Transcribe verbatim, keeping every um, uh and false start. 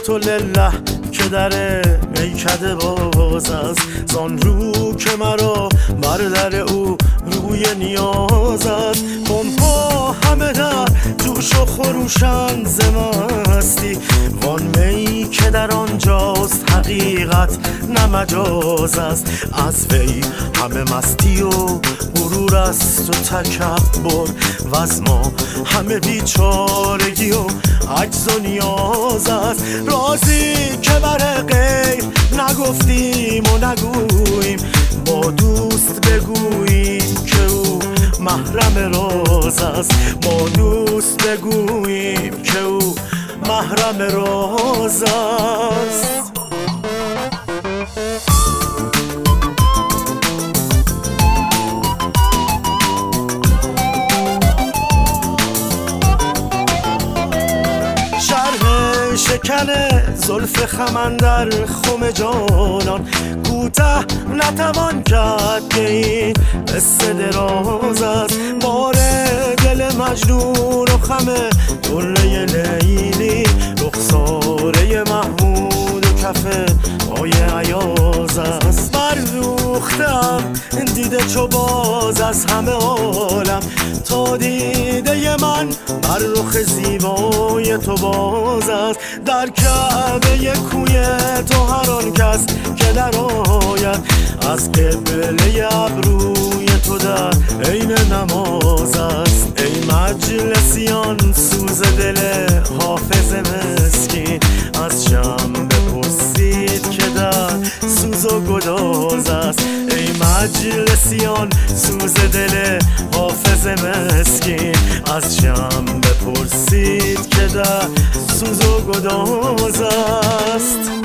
تو لله که در میکده باز است، زان رو که مرا بر در او روی نیاز است. قوم‌ها همه در جوش و خروشند ز مستی، وان می که در آنجاست حقیقت نه مجاز است. از وی همه مستی و غرور است و تکبر، و از ما همه بیچارگی و عجز و نیاز است. رازی که بر غیر نگفتیم و نگوییم، با دوست بگوییم که او محرم راز است. با دوست بگوییم که او محرم راز است. شکن زلف خم در خم جانان، کوته نتوان کرد که این قصه دراز است. بار دل مجنون و خم دره لیلی، رخساره محمود و کف پای عیاز است. بردوختم دیده چو باز از همه عالم، تا دیده من بر رخ زیبای تو باز است. در کعبه کوی تو هر آن کس که در آید، از قبله ابروی تو در عین نماز است. ای مجلسیان سوز دل حافظ مسکین، از شم بپرسید که در سوز و گداز است. ای مجلسیان سوز دل حافظ مسکین، از شم بپرسید که در سوز و گداز است.